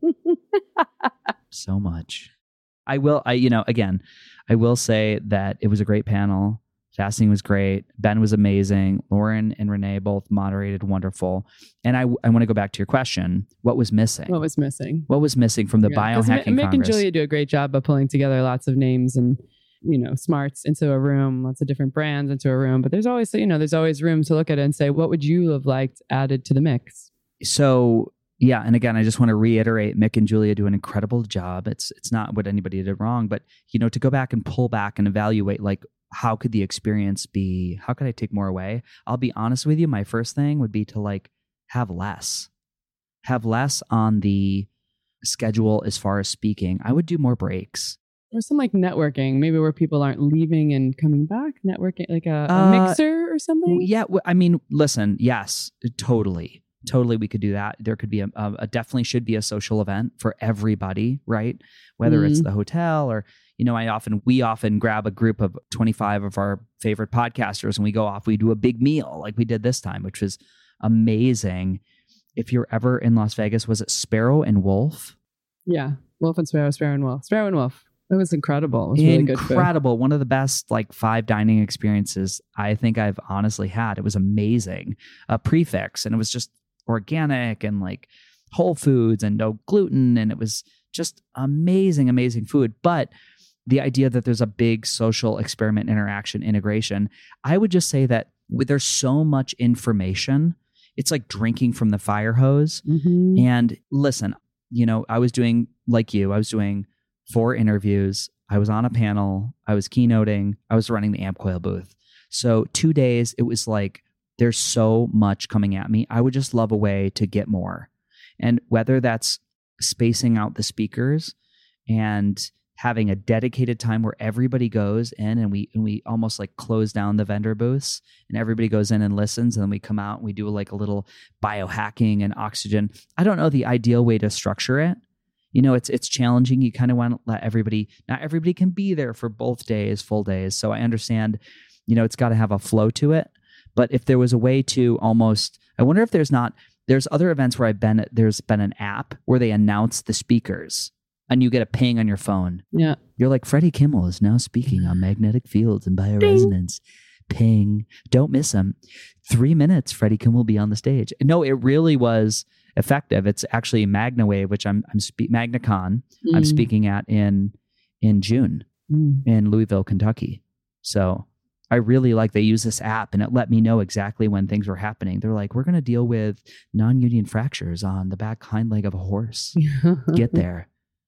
so much. I will, I, you know, again, I will say that it was a great panel. Fasting was great. Ben was amazing. Lauren and Renee both moderated wonderful. And I, I want to go back to your question. What was missing? What was missing? What was missing from the yeah, biohacking Mick Congress? and Julia do a great job of pulling together lots of names and, you know, smarts into a room, lots of different brands into a room. But there's always, you know, there's always room to look at it and say, what would you have liked added to the mix? So, yeah. And again, I just want to reiterate, Mick and Julia do an incredible job. It's it's not what anybody did wrong, but, you know, to go back and pull back and evaluate, like, how could the experience be? How could I take more away? I'll be honest with you. My first thing would be to like have less, have less on the schedule as far as speaking. I would do more breaks. Or some like networking, maybe where people aren't leaving and coming back, networking, like a, a uh, mixer or something. Yeah. I mean, listen, yes, totally. Totally, we could do that. There could be a, a, a definitely should be a social event for everybody, right? Whether mm. it's the hotel or, you know, I often, we often grab a group of twenty-five of our favorite podcasters and we go off, we do a big meal like we did this time, which was amazing. If you're ever in Las Vegas, was it Sparrow and Wolf? Yeah. Wolf and Sparrow, Sparrow and Wolf. Sparrow and Wolf. It was incredible. It was really good food. Incredible. One of the best like five dining experiences I think I've honestly had. It was amazing. A prefix and it was just organic and like whole foods and no gluten. And it was just amazing, amazing food. But the idea that there's a big social experiment, interaction, integration, I would just say that there's so much information. It's like drinking from the fire hose. Mm-hmm. And listen, you know, I was doing like you, I was doing four interviews. I was on a panel. I was keynoting. I was running the Ampcoil booth. So two days, it was like, there's so much coming at me. I would just love a way to get more. And whether that's spacing out the speakers and having a dedicated time where everybody goes in and we and we almost like close down the vendor booths and everybody goes in and listens, and then we come out and we do like a little biohacking and oxygen. I don't know the ideal way to structure it. You know, it's it's challenging. You kind of want to let everybody, not everybody can be there for both days, full days. So I understand, you know, it's got to have a flow to it. But if there was a way to almost, I wonder if there's not, there's other events where I've been, there's been an app where they announce the speakers and you get a ping on your phone. Yeah. You're like, Freddie Kimmel is now speaking on magnetic fields and bioresonance. Ding. Ping. Don't miss him. Three minutes, Freddie Kimmel will be on the stage. No, it really was effective. It's actually MagnaWave, which I'm, I'm spe- MagnaCon. Mm. I'm speaking at in, in June mm. in Louisville, Kentucky. So I really like they use this app and it let me know exactly when things were happening. They're like, we're going to deal with non-union fractures on the back hind leg of a horse. Get there.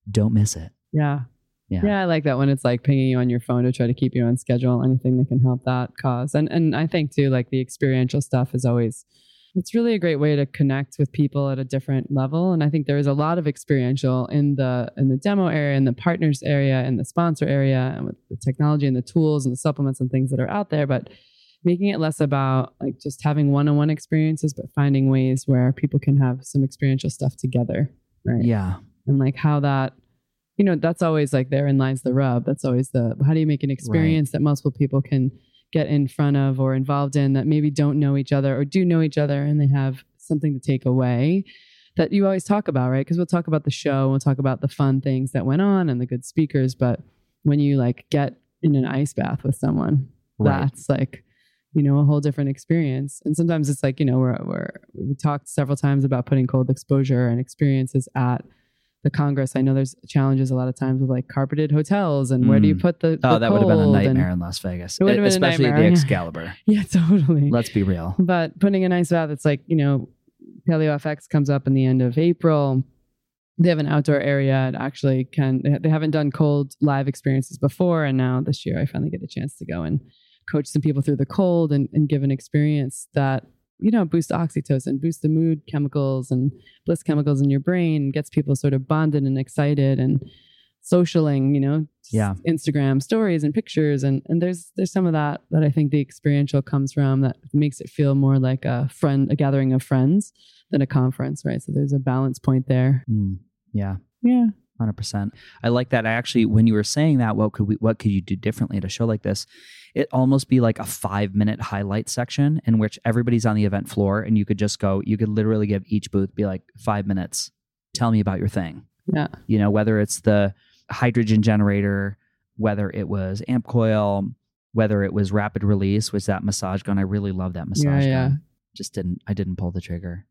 don't miss it. Yeah. Yeah. Yeah, I like that when it's like pinging you on your phone to try to keep you on schedule, anything that can help that cause. And and I think too, like the experiential stuff is always, it's really a great way to connect with people at a different level. And I think there is a lot of experiential in the in the demo area, in the partners area, in the sponsor area, and with the technology and the tools and the supplements and things that are out there. But making it less about like just having one-on-one experiences, but finding ways where people can have some experiential stuff together. Right. Yeah. And like how that, you know, that's always like therein lies the rub. That's always the, how do you make an experience right. that multiple people can get in front of or involved in that maybe don't know each other or do know each other and they have something to take away that you always talk about, right? Because we'll talk about the show, we'll talk about the fun things that went on and the good speakers. But when you like get in an ice bath with someone, right. that's like, you know, a whole different experience. And sometimes it's like, you know, we're, we're, we talked several times about putting cold exposure and experiences at the Congress. I know there's challenges a lot of times with like carpeted hotels and mm. where do you put the, the oh that would have been a nightmare and, in Las Vegas, it would have been especially a nightmare. The Excalibur. Yeah, totally. Let's be real. But putting a nice bath, it's like, you know, Paleo F X comes up in the end of April. They have an outdoor area. It actually can, they haven't done cold live experiences before. And now this year I finally get a chance to go and coach some people through the cold and, and give an experience that, you know, boosts oxytocin, boosts the mood chemicals and bliss chemicals in your brain, gets people sort of bonded and excited and socialing, you know, yeah. Instagram stories and pictures. And, and there's, there's some of that, that I think the experiential comes from that makes it feel more like a friend, a gathering of friends than a conference, right? So there's a balance point there. Mm, yeah. Yeah. one hundred percent. I like that. I actually, when you were saying that, what could we, what could you do differently at a show like this? It almost be like a five minute highlight section in which everybody's on the event floor and you could just go, you could literally give each booth, be like five minutes, tell me about your thing. Yeah. You know, whether it's the hydrogen generator, whether it was amp coil, whether it was rapid release, was that massage gun. I really love that massage yeah, yeah. gun. Just didn't, I didn't pull the trigger.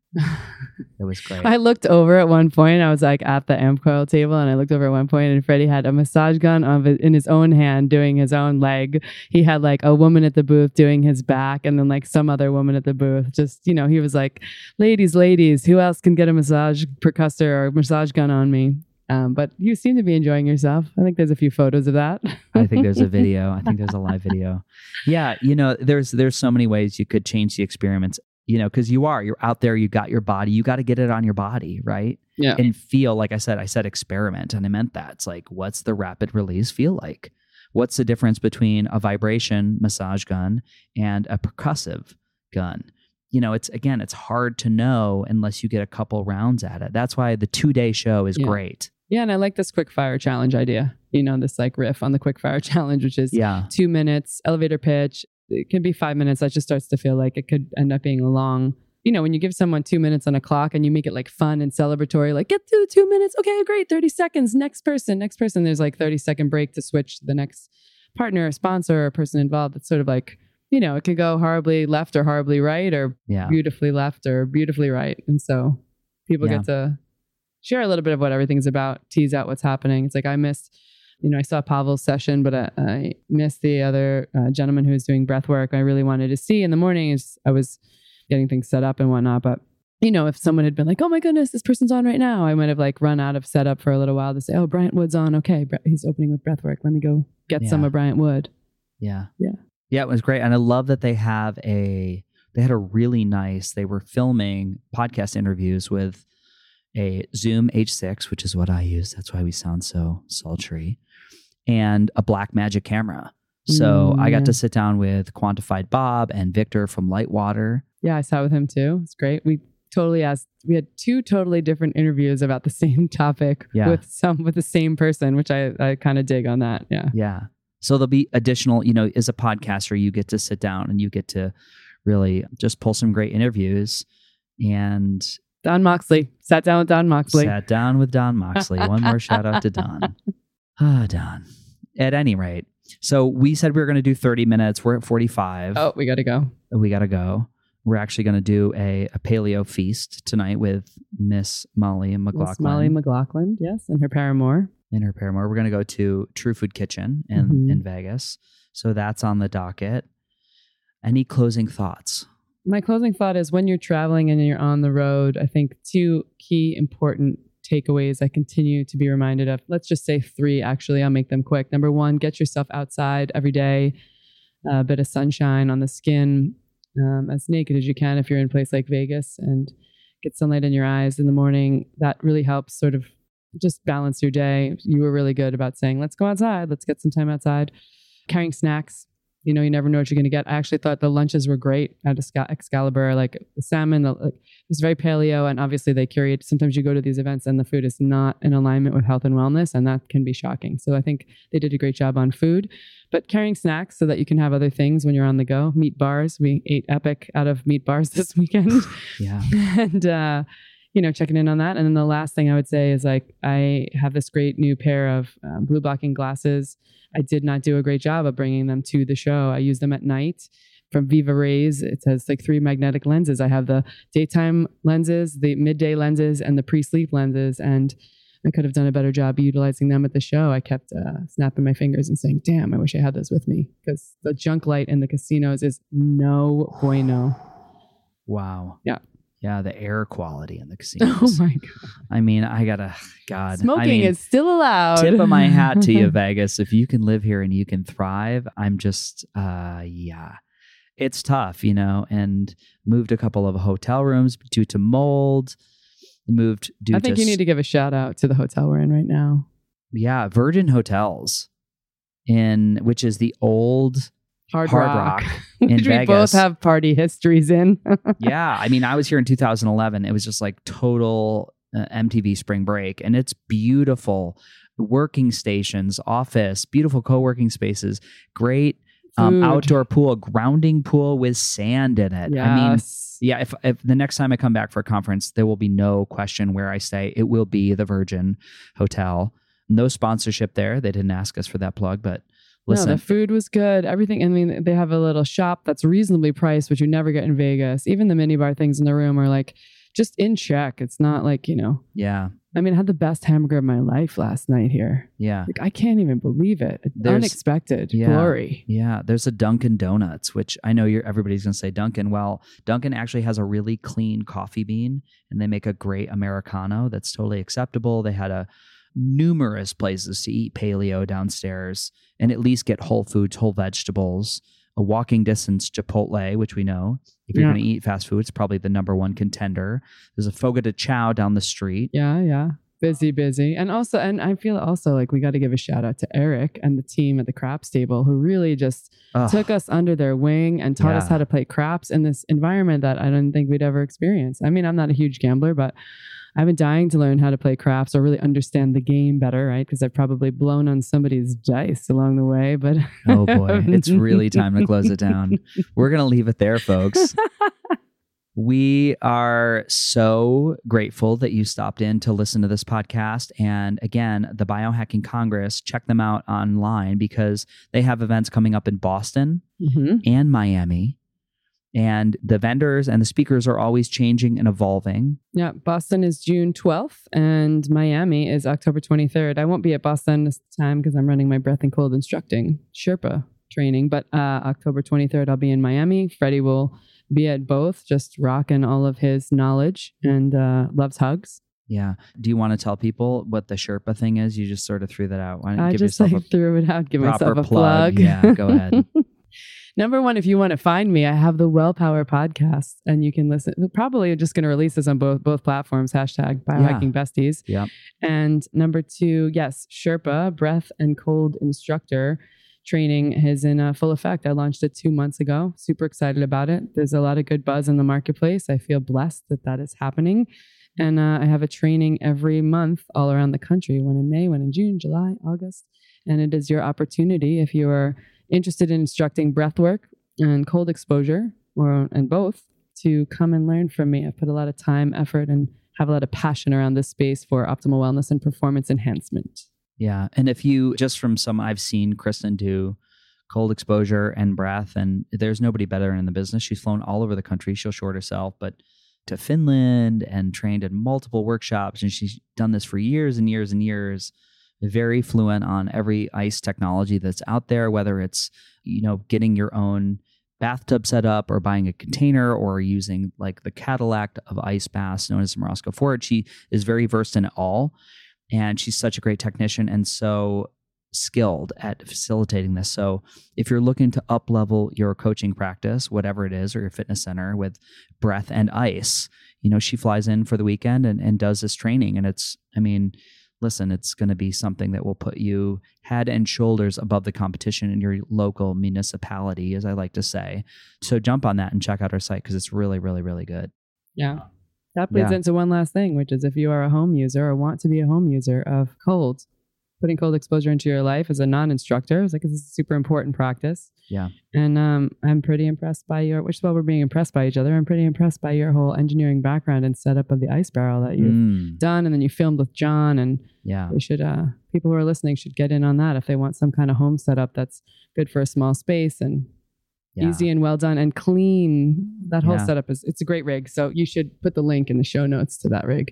It was great. I looked over at one point, I was like at the amp coil table and I looked over at one point and Freddie had a massage gun of it in his own hand doing his own leg. He had like a woman at the booth doing his back and then like some other woman at the booth. Just, you know, he was like, ladies, ladies, who else can get a massage percussor or massage gun on me? Um, but you seem to be enjoying yourself. I think there's a few photos of that. I think there's a video. I think there's a live video. Yeah. You know, there's, there's so many ways you could change the experiments. You know, because you are, you're out there, you got your body, you got to get it on your body, right? Yeah. And feel, like I said, I said experiment, and I meant that. It's like, what's the rapid release feel like? What's the difference between a vibration massage gun and a percussive gun? You know, it's, again, it's hard to know unless you get a couple rounds at it. That's why the two-day show is yeah. great. Yeah, and I like this quick fire challenge idea. You know, this like riff on the quick fire challenge, which is yeah. two minutes, elevator pitch. It can be five minutes. That just starts to feel like it could end up being a long, you know, when you give someone two minutes on a clock and you make it like fun and celebratory, like get through the two minutes. Okay, great. thirty seconds. Next person, next person. There's like thirty second break to switch to the next partner, sponsor, or person involved. It's sort of like, you know, it could go horribly left or horribly right or yeah. beautifully left or beautifully right. And so people yeah. get to share a little bit of what everything's about, tease out what's happening. It's like I missed You know, I saw Pavel's session, but I, I missed the other uh, gentleman who was doing breath work. I really wanted to see in the morning as I was getting things set up and whatnot. But, you know, if someone had been like, oh my goodness, this person's on right now, I might have like run out of setup for a little while to say, oh, Bryant Wood's on. Okay, he's opening with breath work. Let me go get yeah. some of Bryant Wood. Yeah. Yeah. Yeah, it was great. And I love that they have a, they had a really nice, they were filming podcast interviews with a Zoom H six, which is what I use. That's why we sound so sultry. And a Blackmagic camera. So Mm, I got yeah. to sit down with Quantified Bob and Victor from Lightwater. Yeah, I sat with him too. It's great. We totally asked, we had two totally different interviews about the same topic Yeah. with some, with the same person, which I, I kind of dig on that. Yeah. Yeah. So there'll be additional, you know, as a podcaster, you get to sit down and you get to really just pull some great interviews. And Don Moxley. Sat down with Don Moxley. sat down with Don Moxley. One more shout out to Don. Ah, Don. At any rate, so we said we were going to do thirty minutes. We're at forty-five. Oh, we got to go. We got to go. We're actually going to do a, a paleo feast tonight with Miss Molly McLaughlin. Miss Molly McLaughlin, yes, and her paramour. And her paramour. We're going to go to True Food Kitchen in, Mhm. in Vegas. So that's on the docket. Any closing thoughts? My closing thought is when you're traveling and you're on the road, I think two key important takeaways I continue to be reminded of. Let's just say three, actually. I'll make them quick. Number one, get yourself outside every day, a bit of sunshine on the skin, um, as naked as you can if you're in a place like Vegas, and get sunlight in your eyes in the morning. That really helps sort of just balance your day. You were really good about saying, let's go outside. Let's get some time outside. Carrying snacks. You know, you never know what you're going to get. I actually thought the lunches were great at Excalibur, like the salmon, the, like, it's very paleo, and obviously they curate. Sometimes you go to these events and the food is not in alignment with health and wellness, and that can be shocking. So I think they did a great job on food, but carrying snacks so that you can have other things when you're on the go. Meat bars. We ate epic out of meat bars this weekend. Yeah. and, uh, you know, checking in on that. And then the last thing I would say is like, I have this great new pair of um, blue blocking glasses. I did not do a great job of bringing them to the show. I use them at night from Viva Rays. It has like three magnetic lenses. I have the daytime lenses, the midday lenses, and the pre-sleep lenses. And I could have done a better job utilizing them at the show. I kept uh, snapping my fingers and saying, damn, I wish I had those with me, because the junk light in the casinos is no bueno. Wow. Yeah. Yeah, the air quality in the casinos. Oh my God. I mean, I gotta, God. Smoking I mean, is still allowed. Tip of my hat to you, Vegas. If you can live here and you can thrive, I'm just, uh, yeah. It's tough, you know, and moved a couple of hotel rooms due to mold. Moved due I think to... you need to give a shout out to the hotel we're in right now. Yeah, Virgin Hotels, in which is the old... Hard, Hard Rock, Rock in which we Vegas. both have party histories in. Yeah, I mean, I was here in two thousand eleven. It was just like total uh, M T V spring break, and it's beautiful. Working stations, office, beautiful co-working spaces, great um, outdoor pool, grounding pool with sand in it. Yes. I mean, yeah, if, if the next time I come back for a conference, there will be no question where I stay. It will be the Virgin Hotel. No sponsorship there. They didn't ask us for that plug, but listen. No, the food was good. Everything. I mean, they have a little shop that's reasonably priced, which you never get in Vegas. Even the minibar things in the room are like just in check. It's not like, you know. Yeah. I mean, I had the best hamburger of my life last night here. Yeah. Like, I can't even believe it. There's, Unexpected yeah, glory. Yeah. There's a Dunkin' Donuts, which I know you're everybody's going to say Dunkin'. Well, Dunkin' actually has a really clean coffee bean, and they make a great Americano that's totally acceptable. They had a numerous places to eat paleo downstairs and at least get whole foods, whole vegetables, a walking distance Chipotle, which we know if you're Yeah. going to eat fast food, it's probably the number one contender. There's a Fogo de Chao down the street. Yeah, yeah. Busy, busy. And also, and I feel also like we got to give a shout out to Eric and the team at the Craps Table, who really just Ugh. took us under their wing and taught us Yeah. how to play craps in this environment that I didn't think we'd ever experience. I mean, I'm not a huge gambler, but I've been dying to learn how to play craps or really understand the game better, right? Because I've probably blown on somebody's dice along the way, but Oh boy, it's really time to close it down. We're going to leave it there, folks. We are so grateful that you stopped in to listen to this podcast. And again, the Biohacking Congress, check them out online because they have events coming up in Boston mm-hmm. and Miami. And the vendors and the speakers are always changing and evolving. Yeah, Boston is June twelfth and Miami is October twenty-third. I won't be at Boston this time because I'm running my breath and cold instructing Sherpa training. But uh, October twenty-third, I'll be in Miami. Freddie will be at both, just rocking all of his knowledge and uh, loves hugs. Yeah. Do you want to tell people what the Sherpa thing is? You just sort of threw that out. Why don't you I give just yourself like a threw it out, give proper myself a plug? plug. Yeah, go ahead. Number one, if you want to find me, I have the Wellpower podcast, and you can listen. We're probably just going to release this on both both platforms. Hashtag Biohacking Besties. Yep. And number two, yes, Sherpa breath and cold instructor training is in uh, full effect. I launched it two months ago. Super excited about it. There's a lot of good buzz in the marketplace. I feel blessed that that is happening. And uh, I have a training every month all around the country. One in May, one in June, July, August. And it is your opportunity if you are interested in instructing breath work and cold exposure, or and both, to come and learn from me. I've put a lot of time, effort, and have a lot of passion around this space for optimal wellness and performance enhancement. Yeah. And if you, just from some I've seen Kristen do cold exposure and breath, and there's nobody better in the business. She's flown all over the country. She'll short herself, but to Finland and trained in multiple workshops. And she's done this for years and years and years. Very fluent on every ice technology that's out there, whether it's, you know, getting your own bathtub setup or buying a container or using like the Cadillac of ice baths known as Marosco Ford. She is very versed in it all. And she's such a great technician and so skilled at facilitating this. So if you're looking to up level your coaching practice, whatever it is, or your fitness center with breath and ice, you know, she flies in for the weekend and, and does this training. And it's, I mean, listen, it's going to be something that will put you head and shoulders above the competition in your local municipality, as I like to say. So jump on that and check out our site because it's really, really, really good. Yeah. That bleeds Yeah. into one last thing, which is if you are a home user or want to be a home user of cold, putting cold exposure into your life as a non-instructor, it's like this is a super important practice. Yeah. And um, I'm pretty impressed by your, which is why we're being impressed by each other. I'm pretty impressed by your whole engineering background and setup of the ice barrel that you've Mm. done. And then you filmed with John, and Yeah. they should, uh, people who are listening should get in on that if they want some kind of home setup that's good for a small space and Yeah. easy and well done and clean. That whole Yeah. setup is, it's a great rig. So you should put the link in the show notes to that rig.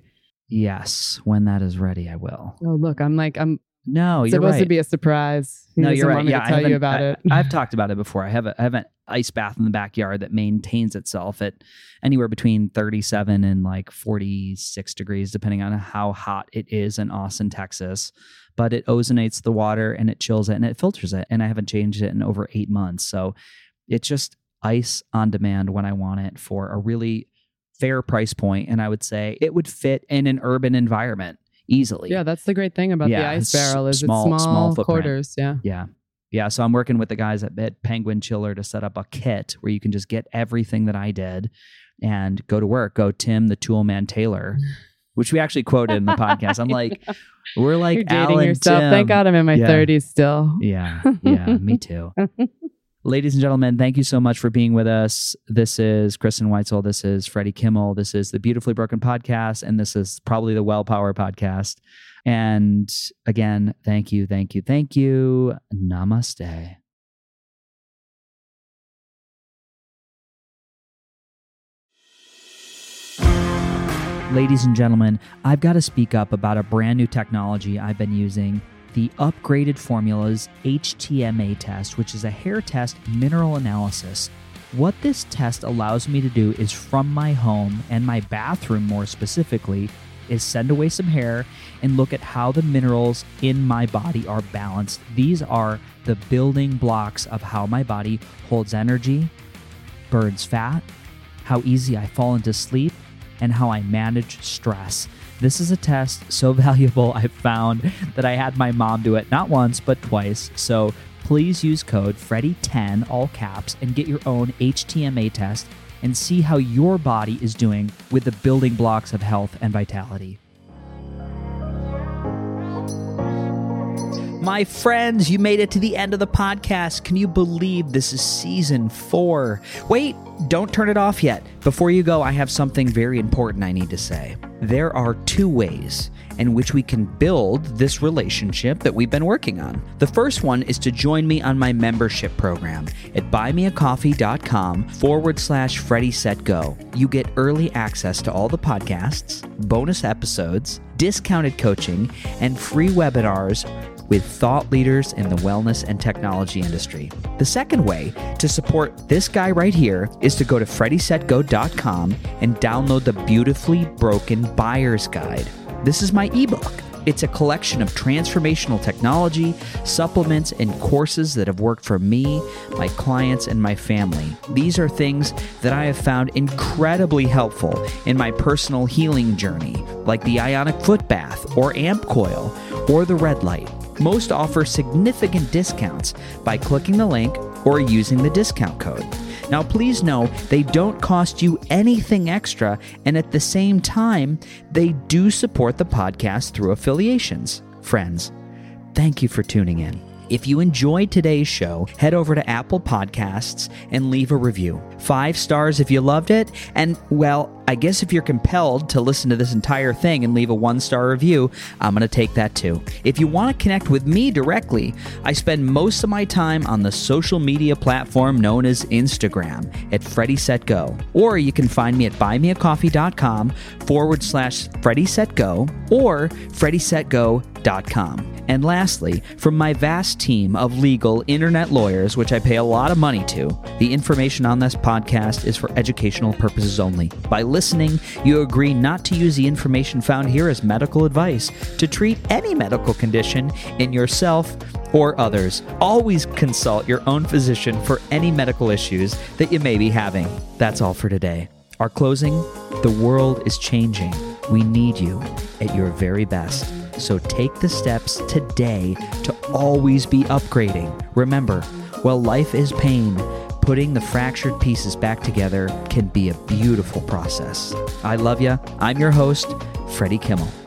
Yes. When that is ready, I will. Oh, look, I'm like, I'm No, you're supposed right. to be a surprise. He No, doesn't you're right. want me Yeah, to I tell you haven't- about I, it. I've talked about it before. I have, a, I have an ice bath in the backyard that maintains itself at anywhere between thirty-seven and like forty-six degrees, depending on how hot it is in Austin, Texas. But it ozonates the water and it chills it and it filters it. And I haven't changed it in over eight months. So it's just ice on demand when I want it for a really fair price point. And I would say it would fit in an urban environment easily. Yeah, that's the great thing about Yeah, the ice it's barrel is small- it's small small, footprint. quarters. Yeah. Yeah. Yeah. So I'm working with the guys at, at Penguin Chiller to set up a kit where you can just get everything that I did and go to work. Go Tim the Tool Man Taylor, which we actually quoted in the podcast. I'm like, we're like You're dating Alan yourself. Tim. Thank God I'm in my Yeah. thirties still. Yeah. Yeah. Me too. Ladies and gentlemen, thank you so much for being with us. This is Kristen Weitzel. This is Freddie Kimmel. This is the Beautifully Broken Podcast. And this is probably the Well Power Podcast. And again, thank you, thank you, thank you. Namaste. Ladies and gentlemen, I've got to speak up about a brand new technology I've been using, the Upgraded Formulas H T M A test, which is a hair test mineral analysis. What this test allows me to do is from my home and my bathroom more specifically, is send away some hair and look at how the minerals in my body are balanced. These are the building blocks of how my body holds energy, burns fat, how easy I fall into sleep, and how I manage stress. This is a test so valuable I found that I had my mom do it not once but twice. So please use code Freddie ten, all caps, and get your own H T M A test and see how your body is doing with the building blocks of health and vitality. My friends, you made it to the end of the podcast. Can you believe this is season four? Wait, don't turn it off yet. Before you go, I have something very important I need to say. There are two ways in which we can build this relationship that we've been working on. The first one is to join me on my membership program at buymeacoffee.com forward slash Freddie Set Go. You get early access to all the podcasts, bonus episodes, discounted coaching, and free webinars with thought leaders in the wellness and technology industry. The second way to support this guy right here is to go to freddie set go dot com and download the Beautifully Broken Buyer's Guide. This is my ebook. It's a collection of transformational technology, supplements, and courses that have worked for me, my clients, and my family. These are things that I have found incredibly helpful in my personal healing journey, like the Ionic Foot Bath, or Amp Coil, or the Red Light. Most offer significant discounts by clicking the link or using the discount code. Now, please know they don't cost you anything extra, and at the same time, they do support the podcast through affiliations. Friends, thank you for tuning in. If you enjoyed today's show, head over to Apple Podcasts and leave a review. Five stars if you loved it, and, well, I guess if you're compelled to listen to this entire thing and leave a one-star review, I'm going to take that too. If you want to connect with me directly, I spend most of my time on the social media platform known as Instagram at Freddie Set Go. Or you can find me at buymeacoffee.com forward slash Freddie Set Go or freddie set go dot com. And lastly, from my vast team of legal internet lawyers, which I pay a lot of money to, the information on this podcast is for educational purposes only. By listening, you agree not to use the information found here as medical advice to treat any medical condition in yourself or others. Always consult your own physician for any medical issues that you may be having. That's all for today. Our closing: the world is changing. We need you at your very best. So take the steps today to always be upgrading. Remember, while life is pain, putting the fractured pieces back together can be a beautiful process. I love you. I'm your host, Freddie Kimmel.